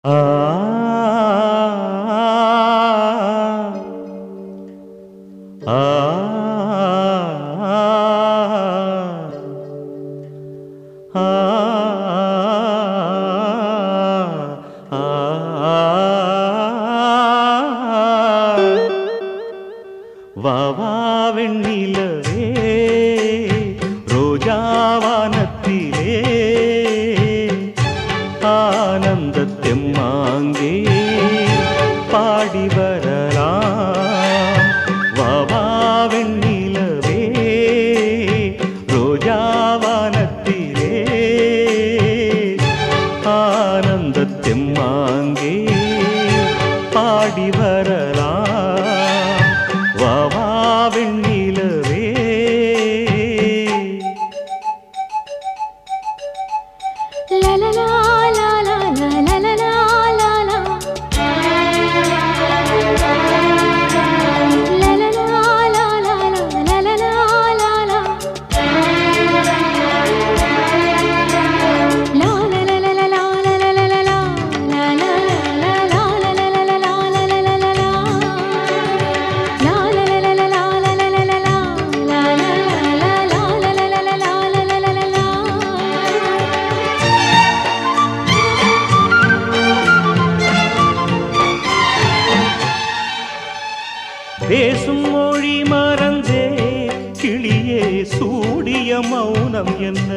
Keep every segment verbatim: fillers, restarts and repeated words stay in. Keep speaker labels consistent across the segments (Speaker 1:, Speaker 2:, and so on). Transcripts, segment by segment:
Speaker 1: ஆ ஆ வாவா வெண்ணிலவே ரோஜாவானத்திலே ஆனந்த தெம்மாங்கே பாடி வரலாம். வாவா வெண்ணிலவே ரோஜாவானத்திலே ஆனந்த தெம்மாங்கே பாடி வரலாம். வாவா வெண்ணிலவே
Speaker 2: லலலா லலலா லலலா லலலா லலலா லலலா லலலா
Speaker 1: பேசும் மொழி மறந்தே கிளியே சூடிய மௌனம் என்ன?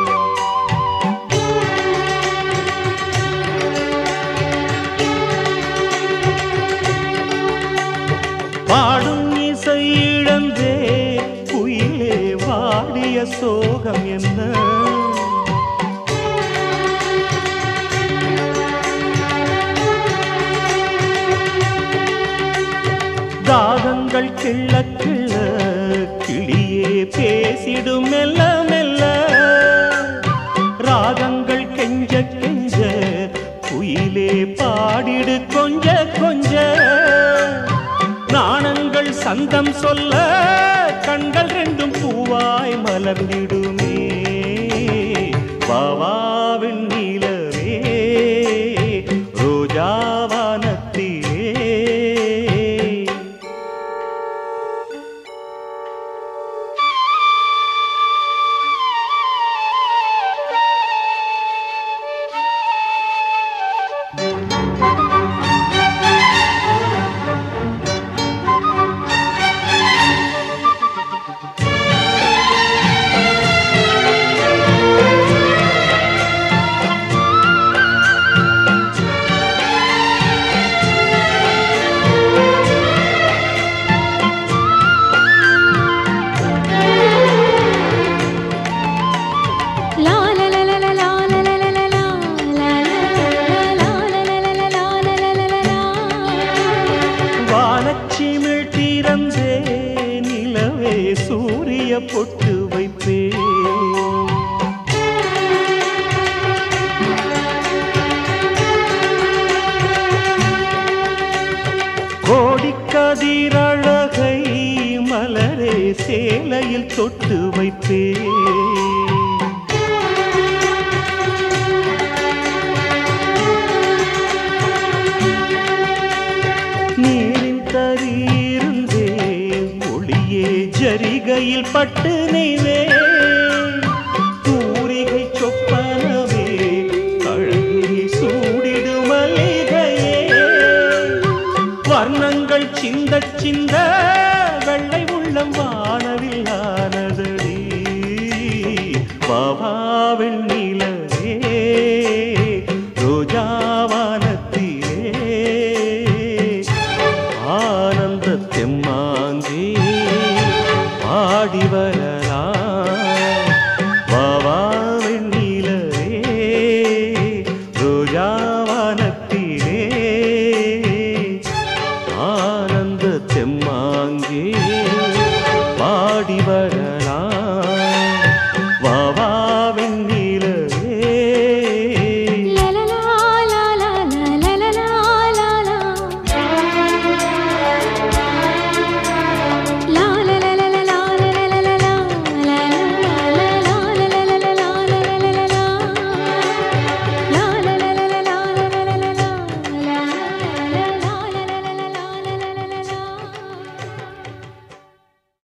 Speaker 1: பாடும் இசை இழந்தே குயிலே வாடிய சோகம் என்ன? தாகங்கள் கிள்ள கிள்ள கிளியே பேசிடும் மெல்ல மெல்ல. ராகங்கள் கெஞ்ச கெஞ்ச குயிலே பாடிடு கொஞ்ச கொஞ்ச. நாணங்கள் சந்தம் சொல்ல கண்கள் ரெண்டும் பூவாய் மலர்ந்திடுமே. வாவா வெண்ணிலவே ரோஜாவானத்திலே வானச்சிமிழ் திறந்தே நிலவே சூரிய பொட்டு வைப்பே. கோடிக்கதிரழகை மலரே சேலையில் தொட்டு வைப்பே. தரீருந்தே ஒளியே ஜரிகையில் பட்டு நெய்வே. தூரிகை சொப்பனவே கழகி சூடிடு மல்லிகையே. வர்ணங்கள் சிந்த சிந்த